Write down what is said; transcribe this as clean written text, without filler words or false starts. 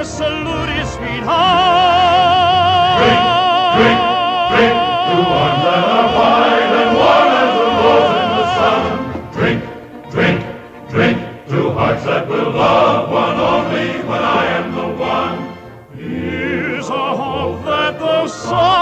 salute, sweetheart. Drink, drink, to arms that are white and warm as the rose in the sun. Drink, drink, drink, to hearts that will love one only when I am the one. Here's a hope that the sun